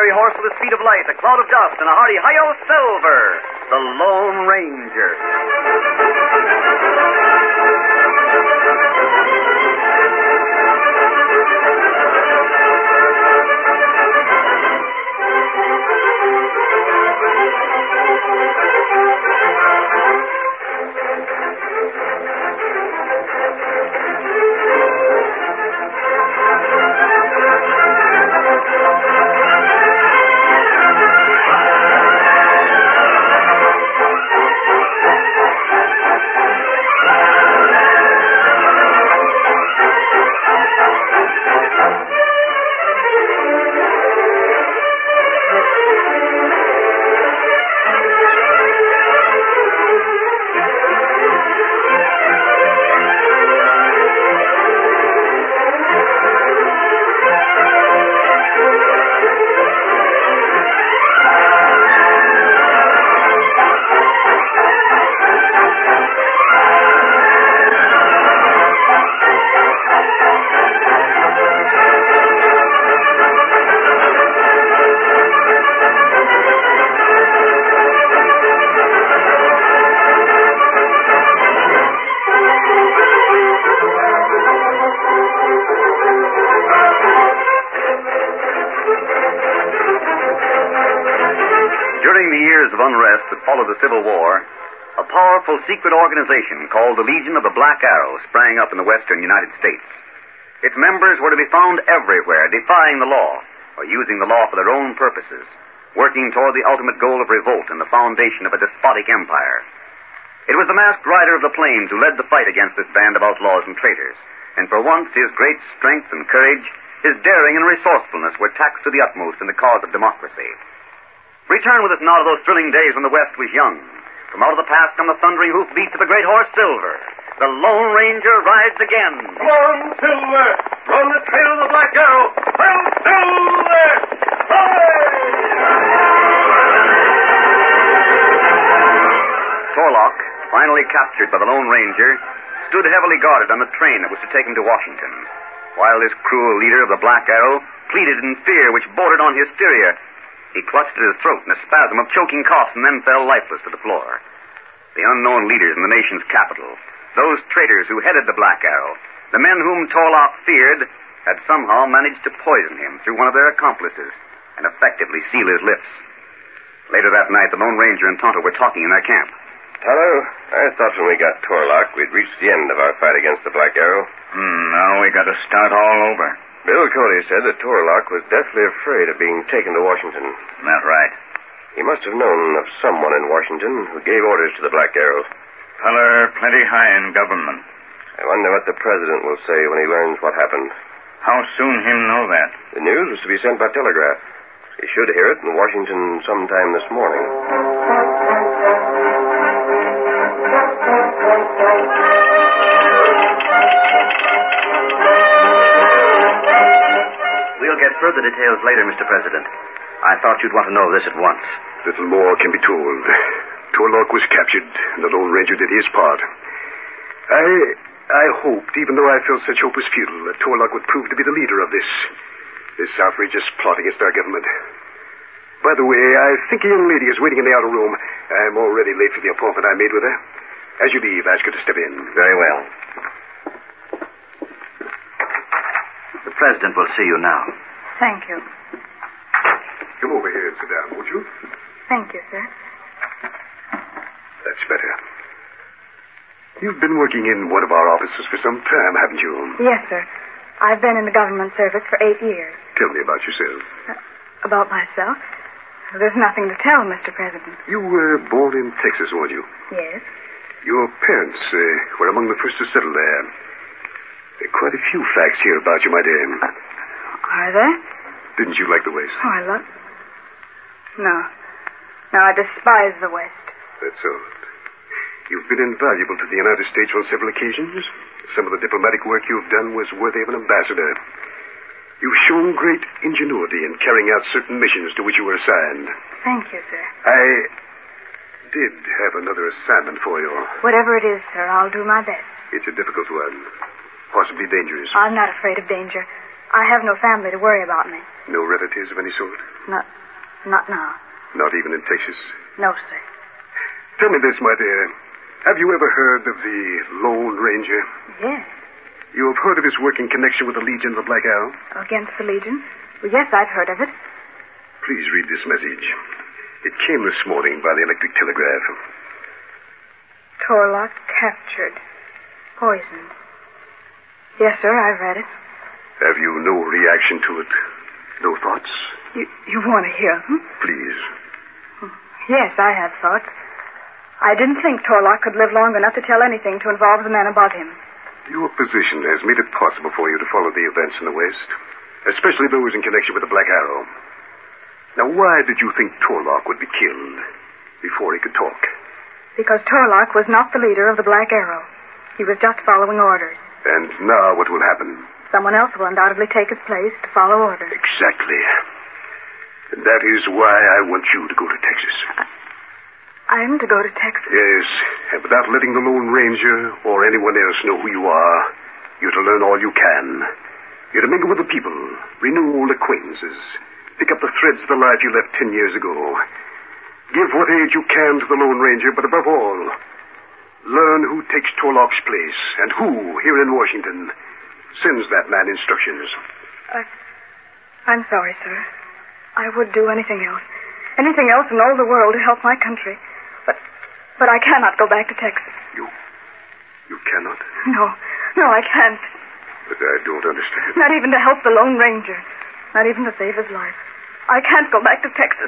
fiery horse with the speed of light, a cloud of dust, and a hearty hi-yo Silver, the Lone Ranger. Of unrest that followed the Civil War, a powerful secret organization called the Legion of the Black Arrow sprang up in the western United States. Its members were to be found everywhere, defying the law, or using the law for their own purposes, working toward the ultimate goal of revolt and the foundation of a despotic empire. It was the masked rider of the plains who led the fight against this band of outlaws and traitors, and for once his great strength and courage, his daring and resourcefulness were taxed to the utmost in the cause of democracy. Return with us now to those thrilling days when the West was young. From out of the past come the thundering hoofbeats of the great horse Silver. The Lone Ranger rides again. Come on, Silver! We're on the trail of the Black Arrow! Well, Silver! Torlock, finally captured by the Lone Ranger, stood heavily guarded on the train that was to take him to Washington, while his cruel leader of the Black Arrow pleaded in fear which bordered on hysteria. He clutched at his throat in a spasm of choking coughs and then fell lifeless to the floor. The unknown leaders in the nation's capital, those traitors who headed the Black Arrow, the men whom Torlock feared, had somehow managed to poison him through one of their accomplices and effectively seal his lips. Later that night, the Lone Ranger and Tonto were talking in their camp. Tonto, I thought when we got Torlock, we'd reached the end of our fight against the Black Arrow. Now we got to start all over. Bill Cody said that Torlock was deathly afraid of being taken to Washington. That right. He must have known of someone in Washington who gave orders to the Black Arrow. Feller plenty high in government. I wonder what the president will say when he learns what happened. How soon him know that? The news was to be sent by telegraph. He should hear it in Washington sometime this morning. We'll get further details later, Mr. President. I thought you'd want to know this at once. Little more can be told. Torlock was captured, and the Lone Ranger did his part. I hoped, even though I felt such hope was futile, that Torlock would prove to be the leader of this outrageous plot against our government. By the way, I think a young lady is waiting in the outer room. I'm already late for the appointment I made with her. As you leave, ask her to step in. Very well. The President will see you now. Thank you. Come over here and sit down, won't you? Thank you, sir. That's better. You've been working in one of our offices for some time, haven't you? Yes, sir. I've been in the government service for 8 years. Tell me about yourself. About myself? There's nothing to tell, Mr. President. You were born in Texas, weren't you? Yes. Your parents were among the first to settle there. There are quite a few facts here about you, my dear. Are there? Didn't you like the West? Oh, I love... No. No, I despise the West. That's all. You've been invaluable to the United States on several occasions. Some of the diplomatic work you've done was worthy of an ambassador. You've shown great ingenuity in carrying out certain missions to which you were assigned. Thank you, sir. I did have another assignment for you. Whatever it is, sir, I'll do my best. It's a difficult one. Possibly dangerous. I'm not afraid of danger. I have no family to worry about me. No relatives of any sort? Not now. Not even in Texas? No, sir. Tell me this, my dear. Have you ever heard of the Lone Ranger? Yes. You have heard of his work in connection with the Legion of the Black Arrow? Against the Legion? Well, yes, I've heard of it. Please read this message. It came this morning by the electric telegraph. Torlock captured. Poisoned. Yes, sir, I've read it. Have you no reaction to it? No thoughts? You want to hear them? Please. Yes, I have thoughts. I didn't think Torlock could live long enough to tell anything to involve the men above him. Your position has made it possible for you to follow the events in the West, especially those in connection with the Black Arrow. Now, why did you think Torlock would be killed before he could talk? Because Torlock was not the leader of the Black Arrow. He was just following orders. And now what will happen? Someone else will undoubtedly take his place to follow orders. Exactly. And that is why I want you to go to Texas. I'm to go to Texas? Yes, and without letting the Lone Ranger or anyone else know who you are, you're to learn all you can. You're to mingle with the people, renew old acquaintances, pick up the threads of the life you left 10 years ago. Give what aid you can to the Lone Ranger, but above all, learn who takes Torlock's place and who, here in Washington, sends that man instructions. I'm sorry, sir. I would do anything else. Anything else in all the world to help my country. But I cannot go back to Texas. You cannot? No, I can't. But I don't understand. Not even to help the Lone Ranger. Not even to save his life. I can't go back to Texas.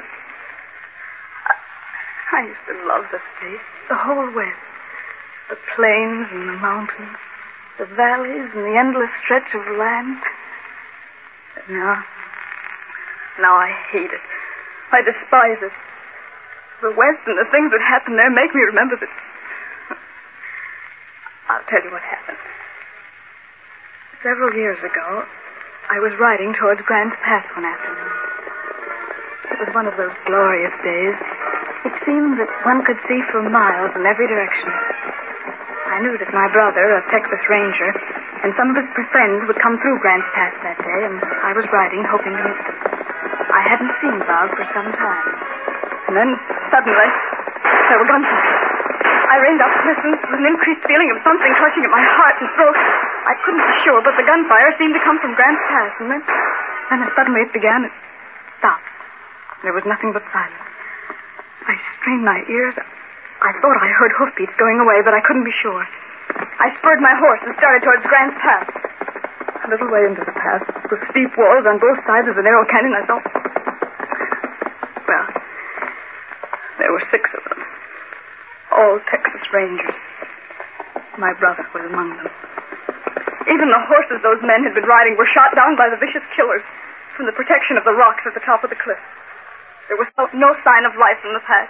I used to love the state, the whole West. The plains and the mountains, the valleys and the endless stretch of land. But now I hate it. I despise it. The West and the things that happen there make me remember that... I'll tell you what happened. Several years ago, I was riding towards Grants Pass one afternoon. It was one of those glorious days. It seemed that one could see for miles in every direction. I knew that my brother, a Texas Ranger, and some of his friends would come through Grants Pass that day, and I was riding, hoping to meet them. I hadn't seen Bob for some time. And then, suddenly, there were gunshots. I reined up to listen with an increased feeling of something clutching at my heart and throat. I couldn't be sure, but the gunfire seemed to come from Grants Pass, and then as suddenly it began, it stopped. There was nothing but silence. I strained my ears. I thought I heard hoofbeats going away, but I couldn't be sure. I spurred my horse and started towards Grants Pass. A little way into the pass, with steep walls on both sides of the narrow canyon, I saw... Well, there were 6 of them. All Texas Rangers. My brother was among them. Even the horses those men had been riding were shot down by the vicious killers from the protection of the rocks at the top of the cliff. There was no sign of life in the pass.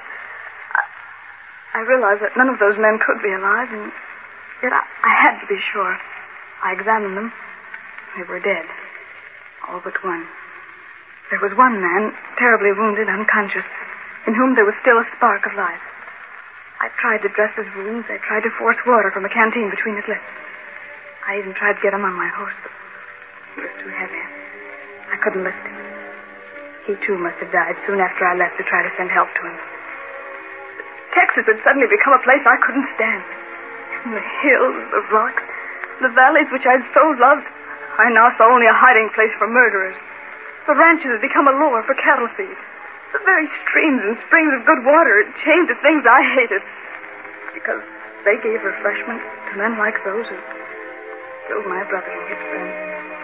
I realized that none of those men could be alive, and yet I had to be sure. I examined them. They were dead. All but one. There was one man, terribly wounded, unconscious, in whom there was still a spark of life. I tried to dress his wounds. I tried to force water from a canteen between his lips. I even tried to get him on my horse, but he was too heavy. I couldn't lift him. He, too, must have died soon after I left to try to send help to him. Texas had suddenly become a place I couldn't stand. The hills, the rocks, the valleys which I'd so loved, I now saw only a hiding place for murderers. The ranches had become a lure for cattle feed. The very streams and springs of good water had changed to things I hated. Because they gave refreshment to men like those who killed my brother and his friends.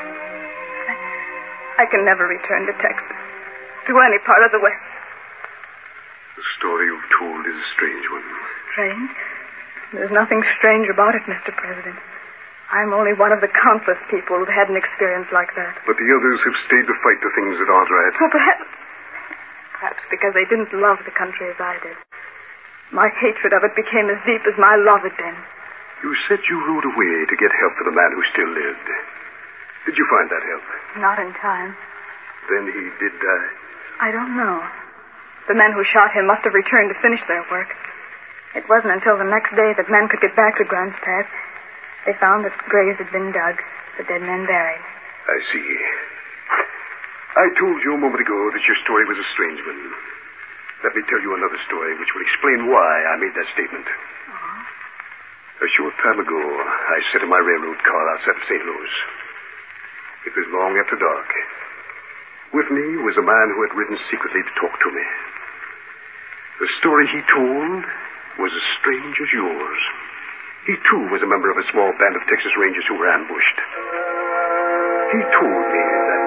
I can never return to Texas, to any part of the West. The story you've told is a strange one. Strange? There's nothing strange about it, Mr. President. I'm only one of the countless people who've had an experience like that. But the others have stayed to fight the things that aren't right. Well, perhaps because they didn't love the country as I did. My hatred of it became as deep as my love had been. You said you rode away to get help for the man who still lived. Did you find that help? Not in time. Then he did die? I don't know. The men who shot him must have returned to finish their work. It wasn't until the next day that men could get back to Grants Pass. They found that graves had been dug, the dead men buried. I see. I told you a moment ago that your story was a strange one. Let me tell you another story which will explain why I made that statement. A short time ago, I sat in my railroad car outside of St. Louis. It was long after dark. With me was a man who had ridden secretly to talk to me. The story he told was as strange as yours. He, too, was a member of a small band of Texas Rangers who were ambushed. He told me that...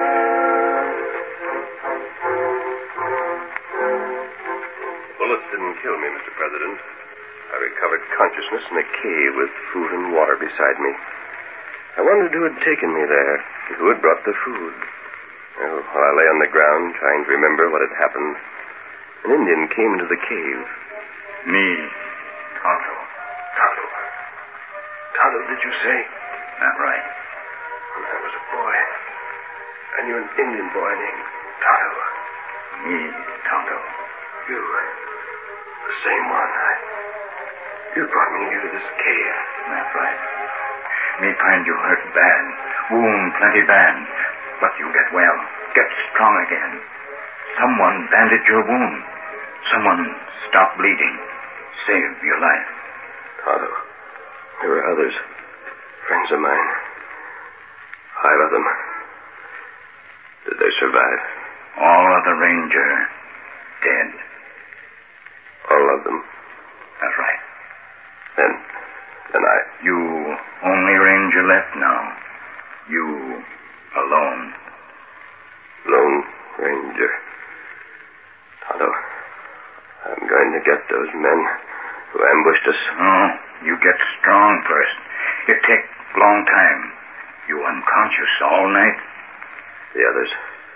Bullets didn't kill me, Mr. President. I recovered consciousness in a cave with food and water beside me. I wondered who had taken me there and who had brought the food. Well, while I lay on the ground trying to remember what had happened, an Indian came into the cave. Me, Tonto. Tonto. Tonto, did you say? That right. When I was a boy, I knew an Indian boy named Tonto. Me, Tonto. You, the same one. You brought me here to this cave. That's right. Me find you hurt bad. Wound plenty bad. But you get well. Get strong again. Someone bandaged your wound. Someone stopped bleeding. Saved your life. Tonto, there were others. Friends of mine. 5 of them. Did they survive? All of the ranger dead. All of them? That's right. Then I... You only ranger left now. You alone. Lone Ranger. Tonto, I'm going to get those men who ambushed us. Oh, you get strong first. It take long time. You unconscious all night. The others.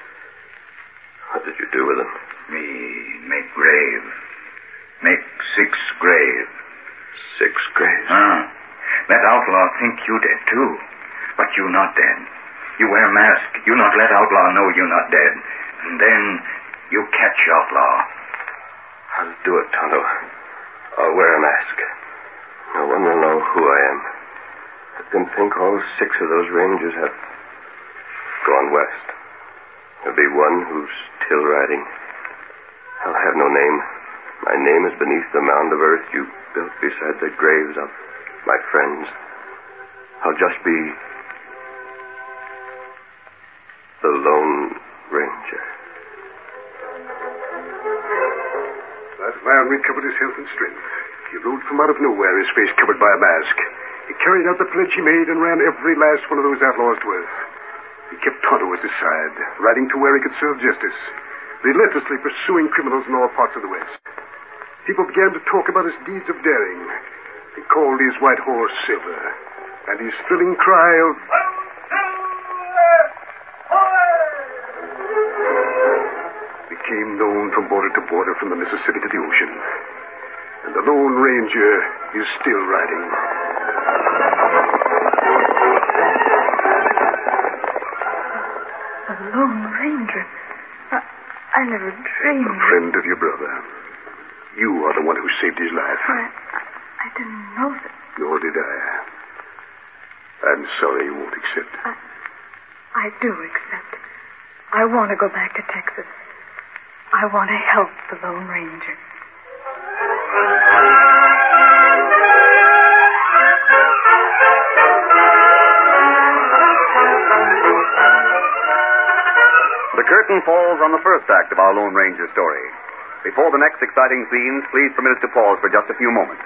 What did you do with them? Me make grave. Make 6 grave. 6 graves? That outlaw think you dead too. But you not dead. You wear mask. You not let outlaw know you not dead. And then you catch outlaw. I'll do it, Tonto. I'll wear a mask. No one will know who I am. Let them think all 6 of those rangers have gone west. There'll be one who's still riding. I'll have no name. My name is beneath the mound of earth you built beside the graves of my friends. I'll just be the Lone Ranger. That man recovered his health and strength. He rode from out of nowhere, his face covered by a mask. He carried out the pledge he made and ran every last one of those outlaws to earth. He kept Tonto at his side, riding to where he could serve justice, relentlessly pursuing criminals in all parts of the West. People began to talk about his deeds of daring. He called his white horse Silver, and his thrilling cry of... became known from border to border, from the Mississippi to the ocean. And the Lone Ranger is still riding. The Lone Ranger? I never dreamed... A friend of your brother. You are the one who saved his life. I didn't know that. Nor did I. I'm sorry you won't accept. I do accept. I want to go back to Texas. I want to help the Lone Ranger. The curtain falls on the first act of our Lone Ranger story. Before the next exciting scenes, please permit us to pause for just a few moments.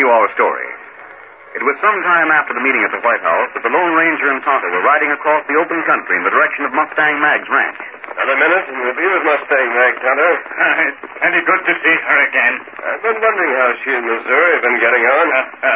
continue our story. It was some time after the meeting at the White House that the Lone Ranger and Tonto were riding across the open country in the direction of Mustang Mag's ranch. Another minute, and we'll be with Mustang Mag, Tonto. It's plenty good to see her again. I've been wondering how she and Missouri have been getting on.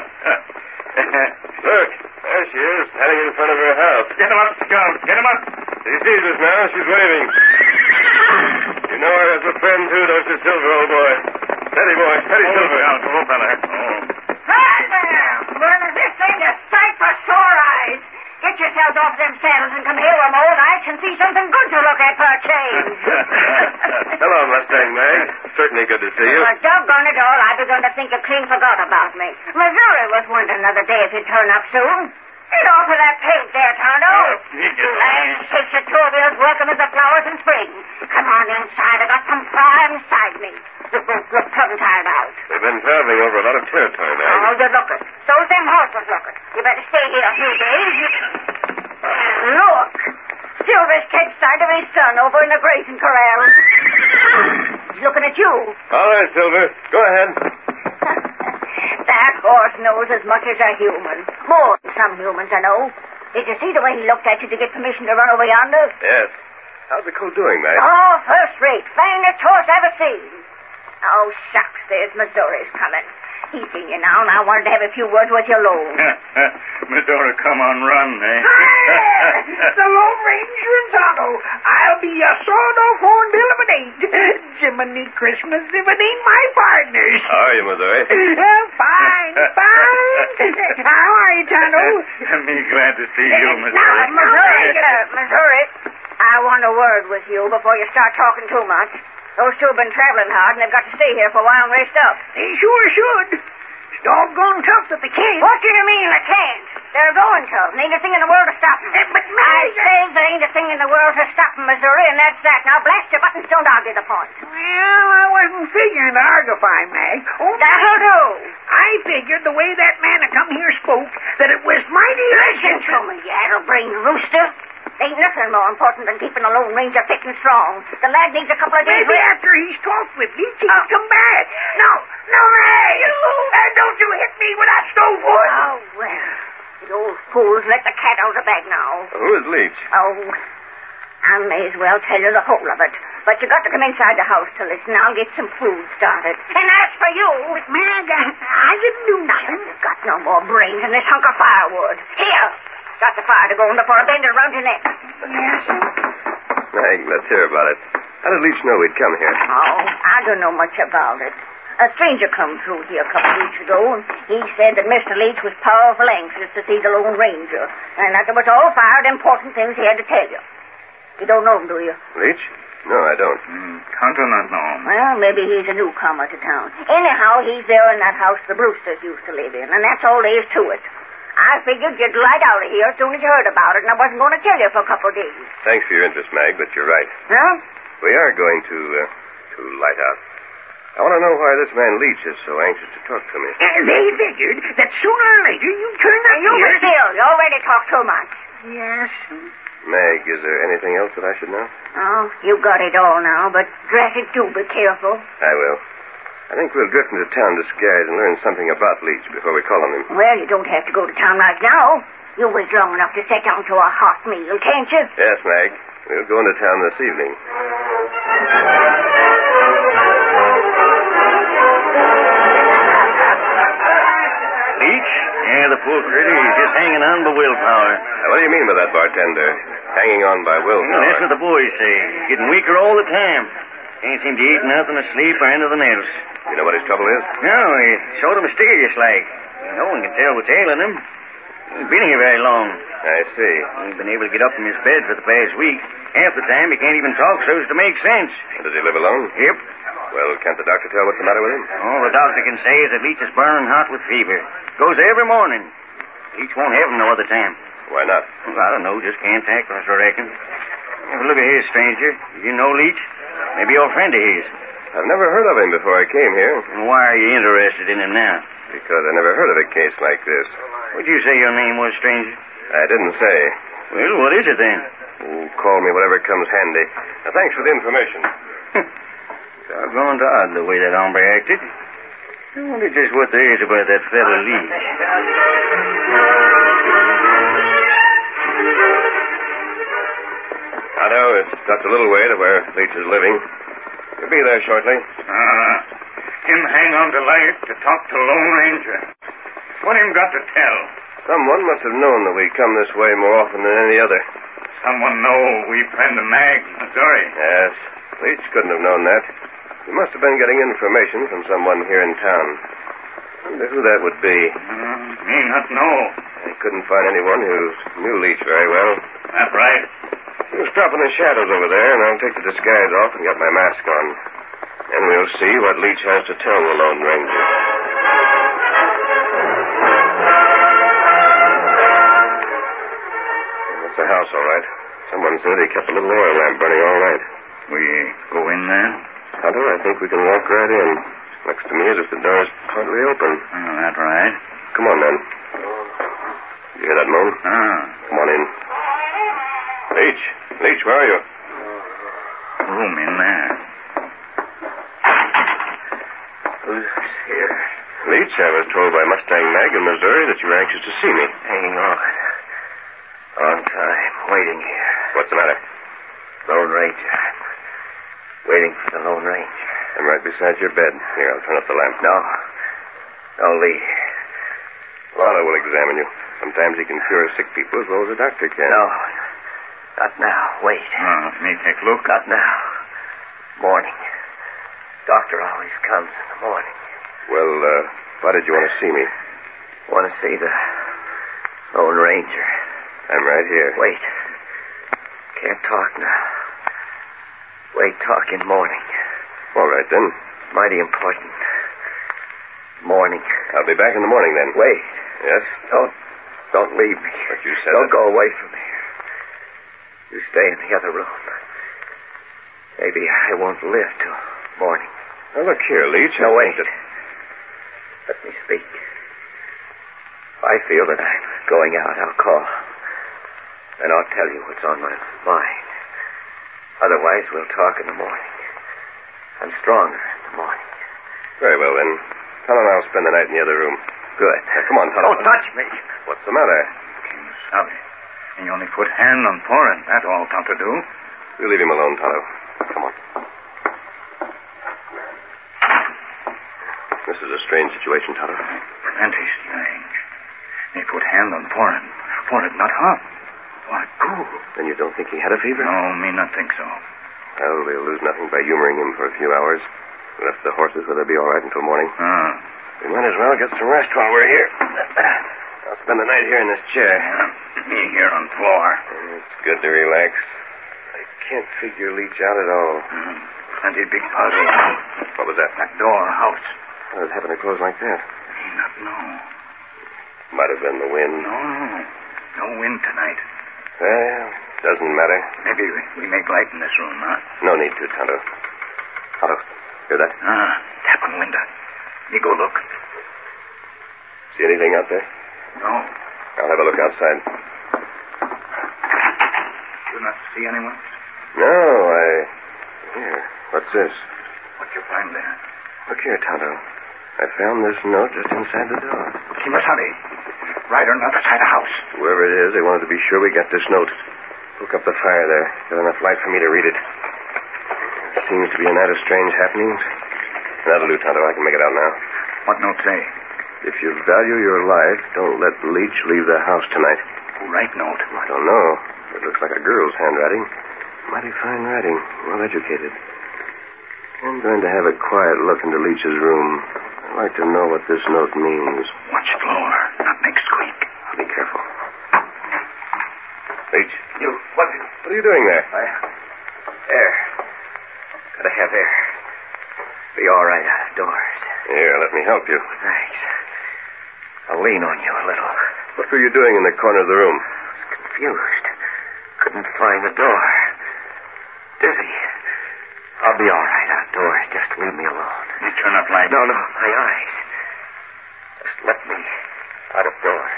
Look, there she is, standing in front of her house. Get him up, Scout. Get him up. She sees us now. She's waving. You know her as a friend, too, don't you, Silver, old boy? Steady, boy. Steady, Silver. Scout, old fella. Oh. Hi there! Burning this thing to sight for sore eyes. Get yourselves off them saddles and come here where my old eyes can see something good to look at for a change. Hello, Mustang Mag. Certainly good to see you. Well, doggone it all, I begun to think you clean forgot about me. Missouri was wondering another day if you'd turn up soon. Get off of that paint there, Tonto. And six or two of you as welcome as the flowers in spring. Come on inside. I got some prime side meat. You both look plumb tired out. We've been traveling over a lot of territory, Mag. Oh, you look it. So's them horses look it. You better stay here a few days. Look. Silver's catch sight of his son over in the grazing corral. He's looking at you. All right, Silver. Go ahead. That horse knows as much as a human. More than some humans, I know. Did you see the way he looked at you to get permission to run over yonder? Yes. How's the colt doing, Mag? Oh, first rate. Finest horse I ever seen. Oh, shucks, there's Missouri's coming. He's seen you now, and I wanted to have a few words with you alone. Missouri, come on, run, eh? Hi there! The Lone Ranger and Tonto. I'll be a sawed-off hornbill if it ain't. Jiminy Christmas if it ain't my partners. How are you, Missouri? Fine, fine. How are you, Tonto? Me glad to see you, Missouri. Now, Missouri, I want a word with you before you start talking too much. Those two have been traveling hard, and they've got to stay here for a while and rest up. They sure should. It's doggone tough that they can't. What do you mean they can't? They're going to. And ain't a thing in the world to stop them. But, I say there ain't a thing in the world to stop them, Missouri, and that's that. Now, blast your buttons, don't argue the point. Well, I wasn't figuring to argue, Mag. Oh, That'll do. I figured the way that man that come here spoke that it was mighty Listen to me, you addle-brained rooster. Ain't nothing more important than keeping the Lone Ranger fit and strong. The lad needs a couple of days Maybe rest. after he's talked with me, he can come back. No, hey! Don't you hit me with that stove wood. Oh, well. The old fool's let the cat out of the bag now. Who is Leach? Oh, I may as well tell you the whole of it. But you got to come inside the house to listen. I'll get some food started. And as for you... But, Mag, I didn't do nothing. You've got no more brains than this hunk of firewood. Here. Got the fire to go before I bend it around your neck. Yes, sir. Mag, let's hear about it. How did Leach know we'd come here? Oh, I don't know much about it. A stranger come through here a couple of weeks ago, and he said that Mr. Leach was powerful anxious to see the Lone Ranger, and that there was all fired important things he had to tell you. You don't know him, do you? Leach? No, I don't. Tonto not know him. Well, maybe he's a newcomer to town. Anyhow, he's there in that house the Brewsters used to live in, and that's all there is to it. I figured you'd light out of here as soon as you heard about it, and I wasn't going to tell you for a couple of days. Thanks for your interest, Mag, but you're right. Huh? We are going to light out. I want to know why this man Leach is so anxious to talk to me. They figured that sooner or later you'd turn up You here. be still. You already talked too much. Yes. Mag, is there anything else that I should know? Oh, you got it all now, but drat it, do be careful. I will. I think we'll drift into town disguised and learn something about Leach before we call on him. Well, you don't have to go to town right now. You wait long enough to sit down to a hot meal, can't you? Yes, Mag. We'll go into town this evening. Leach? Yeah, the poor critter. He's just hanging on by willpower. Now, what do you mean by that, bartender? Hanging on by willpower? Well, that's what the boys say. He's getting weaker all the time. Can't seem to eat nothing, asleep, or anything else. You know what his trouble is? No, he's sort of mysterious like. No one can tell what's ailing him. He's been here very long. I see. He's been able to get up from his bed for the past week. Half the time he can't even talk so as to make sense. Does he live alone? Yep. Well, can't the doctor tell what's the matter with him? All the doctor can say is that Leach is burning hot with fever. Goes every morning. Leach won't have him no other time. Why not? Well, I don't know. Just can't act us, I reckon. Well, look at here, stranger. You know Leach? Maybe you're a friend of his. I've never heard of him before I came here. And why are you interested in him now? Because I never heard of a case like this. What'd you say your name was, stranger? I didn't say. Well, what is it then? Oh, call me whatever comes handy. Now, thanks for the information. Doggone odd the way that hombre acted. I wonder just what there is about that fellow Leach. Tonto, it's just a little way to where Leach is living. He'll be there shortly. Him hang on to life to talk to Lone Ranger. What him got to tell? Someone must have known that we come this way more often than any other. Someone know we friend of Mag, Missouri. Yes. Leach couldn't have known that. He must have been getting information from someone here in town. Wonder who that would be. Me not know. I couldn't find anyone who knew Leach very well. That's right. We'll stop in the shadows over there, and I'll take the disguise off and get my mask on. And we'll see what Leach has to tell the Lone Ranger. That's the house, all right. Someone said he kept a little oil lamp burning all night. We go in there? Tonto, I think we can walk right in. Looks to me as if the door is partly open. That's right. Come on, then. You hear that moan? Come on in. Leach, where are you? Room in there. Who's here? Leach, I was told by Mustang Mag in Missouri that you were anxious to see me. Hanging on. On time. Waiting here. What's the matter? Lone Ranger. Waiting for the Lone Ranger. I'm right beside your bed. Here, I'll turn up the lamp. No, Lee. Lana will examine you. Sometimes he can cure sick people as well as a doctor can. No, not now. Wait. Me take a look. Not now. Morning. Doctor always comes in the morning. Well, why did you want to see me? Want to see the Lone Ranger. I'm right here. Wait. Can't talk now. Wait, talk in morning. All right, then. Mighty important. Morning. I'll be back in the morning, then. Wait. Yes? Don't leave me. But you said Don't go away from here. You stay in the other room. Maybe I won't live till morning. Now, look here, Leach. No, wait. Let me speak. If I feel that I'm going out, I'll call. Then I'll tell you what's on my mind. Otherwise, we'll talk in the morning. I'm stronger in the morning. Very well, then. Tonto and I'll spend the night in the other room. Good. Now, come on, Tonto. Don't touch me. What's the matter? King Sabi. He only put hand on forehead. That's all Tonto do. You leave him alone, Tonto. Come on. This is a strange situation, Tonto. Plenty strange. He put hand on forehead. Forehead not hot. Why, cool. Then you don't think he had a fever? No, me not think so. Well, we'll lose nothing by humoring him for a few hours. We left the horses where they'll be all right until morning. We might as well get some rest while we're here. I'll spend the night here in this chair. Me here on floor. It's good to relax. I can't figure Leach out at all. Plenty big puzzle. What was that? That door, house. How did it happen to close like that? Me not know. Might have been the wind. No wind tonight. Well, doesn't matter. Maybe we make light in this room, huh? No need to, Tonto. Tonto, hear that? Tapping window. Me go look. See anything out there? No. I'll have a look outside. You not see anyone? No, Here, what's this? What you find there? Look here, Tonto. I found this note just inside the door. Kimasabi. Right on the other side of the house. Whoever it is, they wanted to be sure we got this note. Hook up the fire there. Got enough light for me to read it. Seems to be a night of strange happenings. That'll do, Tonto. I can make it out now. What note say? If you value your life, don't let Leach leave the house tonight. Who write note? I don't know. It looks like a girl's handwriting. Mighty fine writing. Well educated. I'm going to have a quiet look into Leach's room. I'd like to know what this note means. Watch floor. Not make squeak. I'll be careful. Leach. You, what are you doing there? Air. Gotta have air. Be all right out of doors. Here, let me help you. Thanks. I'll lean on you a little. What were you doing in the corner of the room? I was confused. Couldn't find the door. Dizzy. I'll be all right outdoors. Just leave me alone. You turn up light. No, my eyes. Just let me out of doors.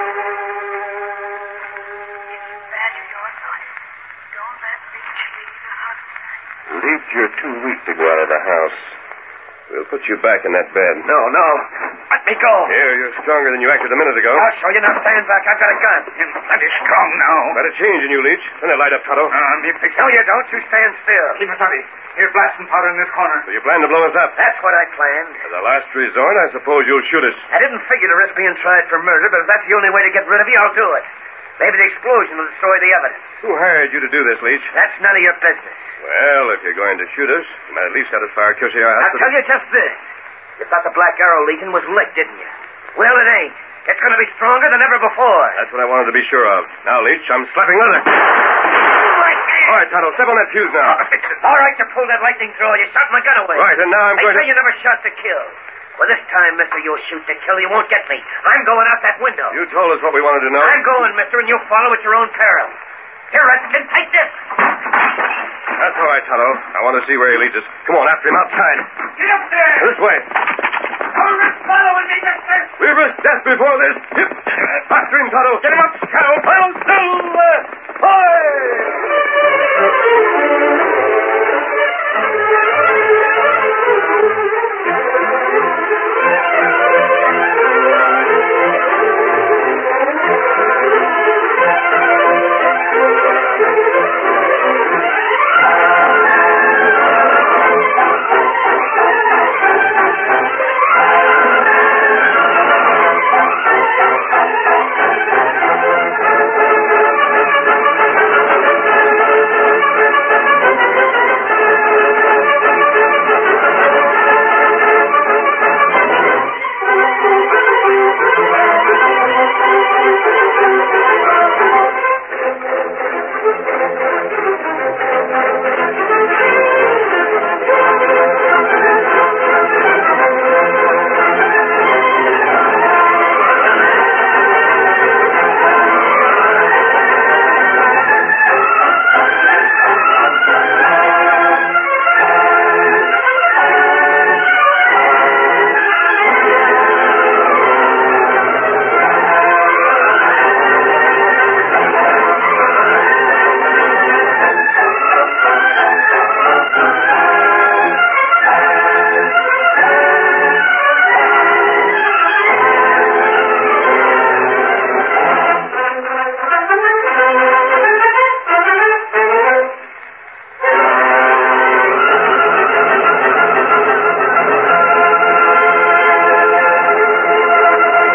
Value your life. Don't let Leach leave the house tonight. Leach, you're too weak to go out of the house. We'll put you back in that bed. No. Let me go. Here, you're stronger than you acted a minute ago. I'll show you. Now stand back. I've got a gun. I'm plenty strong now. Better change in you, Leach. Turn that light up, Tonto. Me fix No, you don't. You stand still. Keep us ready. Here, blasting powder in this corner. So you plan to blow us up? That's what I planned. As a last resort, I suppose you'll shoot us. I didn't figure to risk being tried for murder, but if that's the only way to get rid of you, I'll do it. Maybe the explosion will destroy the evidence. Who hired you to do this, Leach? That's none of your business. Well, if you're going to shoot us, you might at least satisfy our curiosity. I'll tell you just this. You thought the Black Arrow Legion was licked, didn't you? Well, it ain't. It's going to be stronger than ever before. That's what I wanted to be sure of. Now, Leach, I'm slapping leather. All right, Tonto, step on that fuse now. All right, to pull that lightning throw. You shot my gun away. Right, and now I'm They going say to... you never shot to kill. Well, this time, mister, you'll shoot to kill. You won't get me. I'm going out that window. You told us what we wanted to know. I'm going, mister, and you'll follow at your own peril. Here, Redskin, take this. That's all right, Tonto. I want to see where he leads us. Come on, after him outside. Get up there. This way. Don't risk following me, mister. We've risked death before this. Yep. After him, Tonto. Get him up, Scout. I'll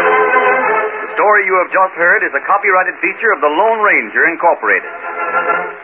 Just heard is a copyrighted feature of the Lone Ranger, Incorporated.